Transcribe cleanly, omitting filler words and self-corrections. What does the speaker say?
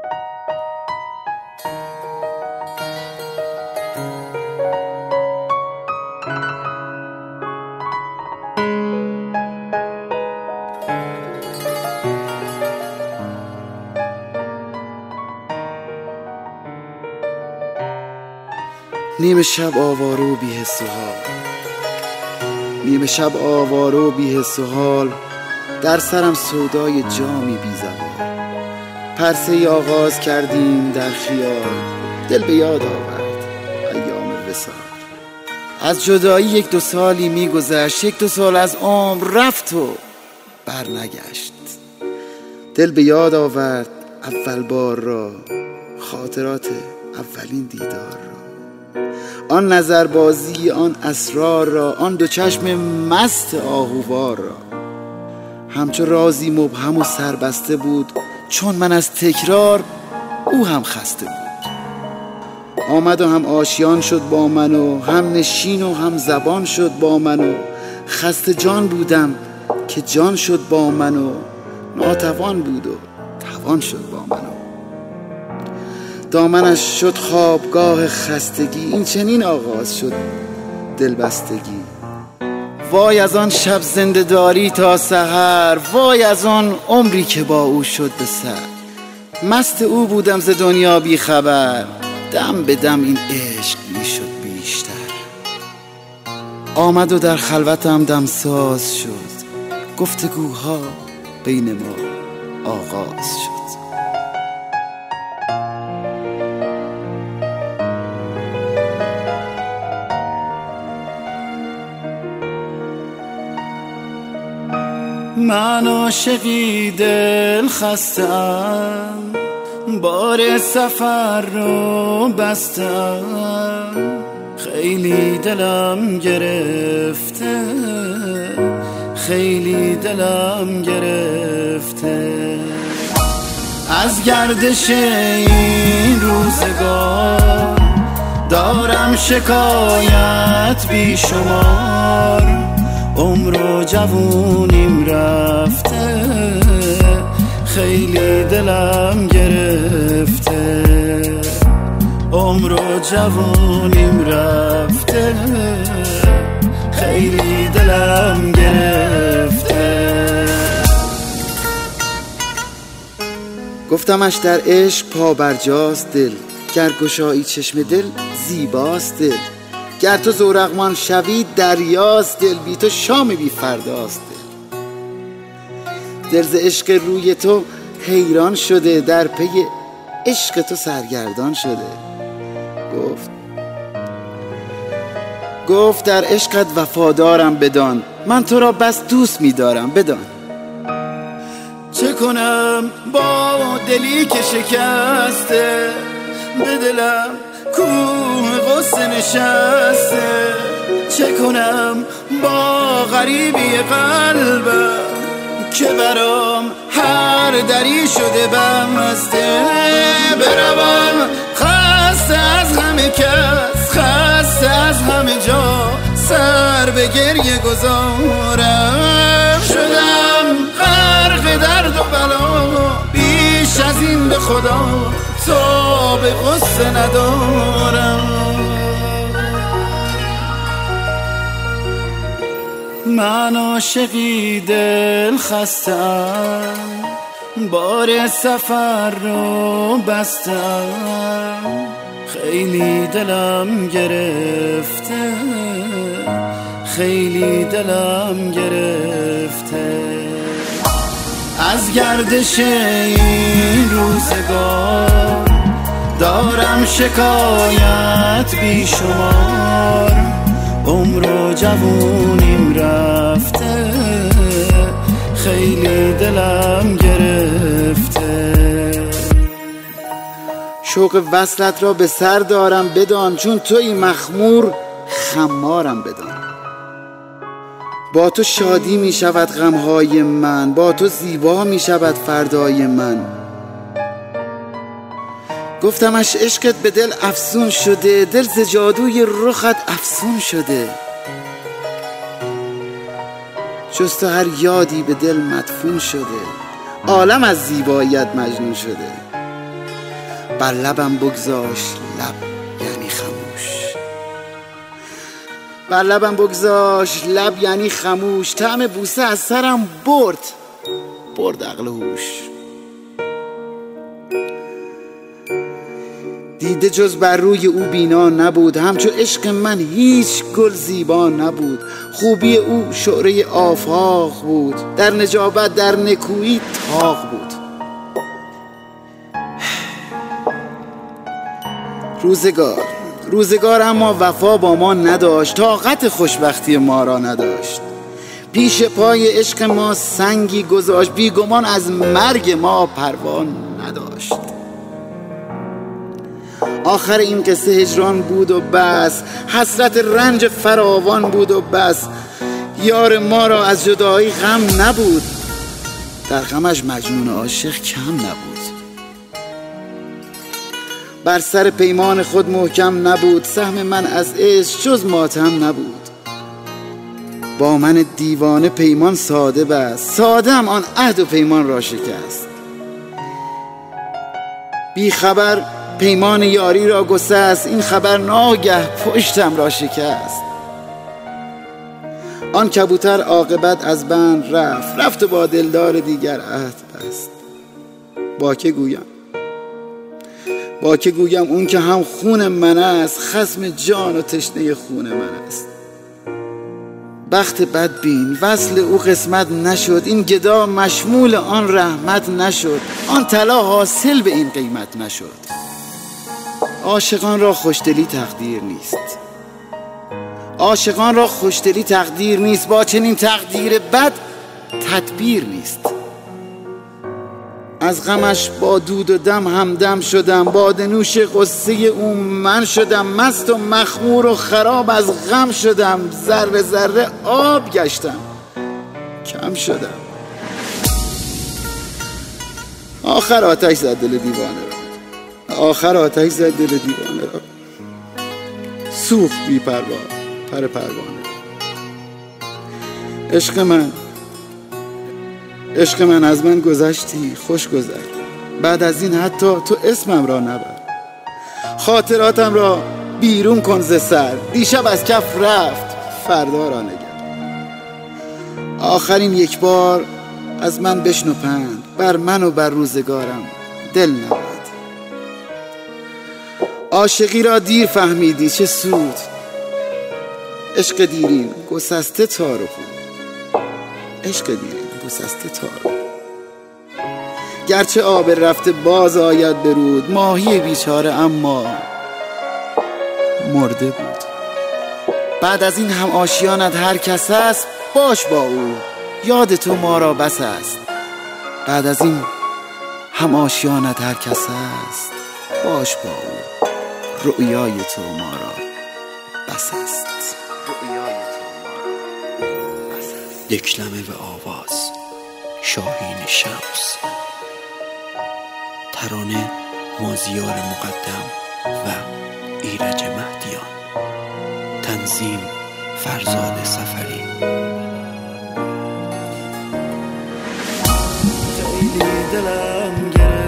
نیمه شب آواره و بی‌حس و حال، نیمه شب آواره و بی‌حس و حال، در سرم سودای جامی بی زوال. پرسه ای آغاز کردیم در خیال، دل به یاد آورد ایام وصال. از جدایی 1-2 سالی میگذشت، 1-2 سال از عمر رفت و بر نگشت. دل به یاد آورد اول بار را، خاطرات اولین دیدار را، آن نظربازی، آن اسرار را، آن 2 چشم مست آهووار را. همچو رازی مبهم و سربسته بود، چون من از تکرار او هم خسته بود. آمد و هم آشیان شد با من و هم نشین و هم زبان شد با من و خسته جان بودم که جان شد با من و ناتوان بود و توان شد با من و دامنش شد خوابگاه خستگی. این چنین آغاز شد دلبستگی. وای از آن شب زنده داری تا سحر، وای از آن عمری که با او شد به سر. مست او بودم ز دنیا بی خبر، دم به دم این عشق می شد بیشتر. آمد و در خلوتم دمساز شد، گفتگوها بین ما آغاز شد. من عاشقی دل خستم، بار سفر رو بستم. خیلی دلم گرفته، خیلی دلم گرفته. از گردش این روزگار دارم شکایت بی شمار. عمر و جوونیم رفته، خیلی دلم گرفته. عمر و جوونیم رفته، خیلی دلم گرفته. گفتمش در عشق پا برجاست دل، گر گشایی چشم دل زیباست دل. گر تو زورقمان شوی دریاست دل، بی تو شام بی فرداست دل. دل ز عشق روی تو حیران شده، در پی عشق تو سرگردان شده. گفت در عشقت وفادارم بدان، من تو را بس دوست می‌دارم بدان. چه کنم با دلی که شکسته، به دلم کوه غصه نشسته. چه کنم با غریبی قلبم، که برام هر دری شده بسته. بروم خسته از همه کس، خسته از همه جا، سر به گریه گذارم. شدم غرق درد و بلا، بیش از این به خدا تا به غصه ندارم. من عاشقی دل خستم، بار سفر رو بستم. خیلی دلم گرفته، خیلی دلم گرفته. از گردش این روزگار دارم شکایت بی شمار. عمر و جوونیم رفته، خیلی دلم گرفته. شوق وصلت را به سر دارم بدان، چون توی مخمور خمارم بدان. با تو شادی می شود غمهای من، با تو زیبا می شود فردای من. گفتمش عشقت به دل افسون شده، دل ز جادوی رخت افسون شده. جز تو هر یادی به دل مدفون شده، عالم از زیباییت مجنون شده. بر لبم بگذاشت لب یعنی خموش. بر لبم بگذاشت لب یعنی خموش. طعم بوسه از سرم برد عقل و هوش. دیده جز بر روی او بینا نبود، همچو عشق من هیچ گل زیبا نبود. خوبی او شعره آفاق بود، در نجابت در نکویی طاق بود. روزگار اما وفا با ما نداشت، طاقت خوشبختی ما را نداشت. پیش پای عشق ما سنگی گذاشت، بیگمان از مرگ ما پروا نداشت. آخر این قصه هجران بود و بس، حسرت رنج فراوان بود و بس. یار ما را از جدایی غم نبود، در غمش مجنون عاشق کم نبود. بر سر پیمان خود محکم نبود، سهم من از عشق جز ماتم نبود. با من دیوانه پیمان ساده بست، ساده‌ام آن عهد و پیمان را شکست. بی خبر پیمان یاری را گسست، این خبر ناگه پشتم را شکست. آن کبوتر عاقبت از بند رفت و با دلدار دیگر عهد بست. با که گویم اون که هم خون من است، خصم جان و تشنه خون من است. بخت بدبین وصل او قسمت نشد، این گدا مشمول آن رحمت نشد. آن طلا حاصل به این قیمت نشد. عاشقان را خوشدلی تقدیر نیست، با چنین تقدیر بد تدبیر نیست. از غمش با دود و دم همدم شدم، باده‌نوش غصه او من شدم. مست و مخمور و خراب از غم شدم، ذره ذره آب گشتم کم شدم. آخر آتش زد دل دیوانه را، سوخت بی پروا پر پروانه. عشق من از من گذشتی خوش گذر، بعد از این حتی تو اسمم را نبر. خاطراتم را بیرون کن ز سر، دیشب از کف رفت فردا را نگر. آخرین یک بار از من بشنو پند، بر من و بر روزگارم دل نبند. عاشقی را دیر فهمیدی چه سود، عشق دیرین گسسته تار و پود. گرچه آب رفته باز آید برود، ماهی بیچاره اما مرده بود. بعد از این هم آشیانت هر کس است، باش با او یاد تو ما را بس است. بعد از این هم آشیانت هر کس است، باش با او رؤیای تو ما را بس است. دکلمه و آواز شاهین شمس، ترانه مازیار مقدم و ایرج مهدیان، تنظیم فرزاد سفری. خیلی دلم گرفت